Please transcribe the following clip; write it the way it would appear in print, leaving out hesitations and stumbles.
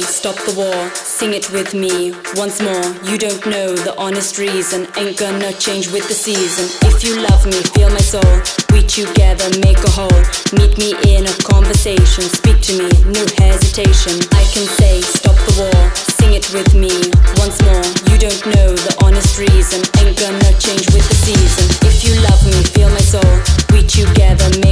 stop the war, sing it with me once more. You don't know the honest reason, ain't gonna change with the season. If you love me, feel my soul, we together make a whole. Meet me in a conversation, speak to me, no hesitation. I can say stop the war, sing it with me once more. You don't know the honest reason, ain't gonna change with the season. If you love me, feel my soul, we together make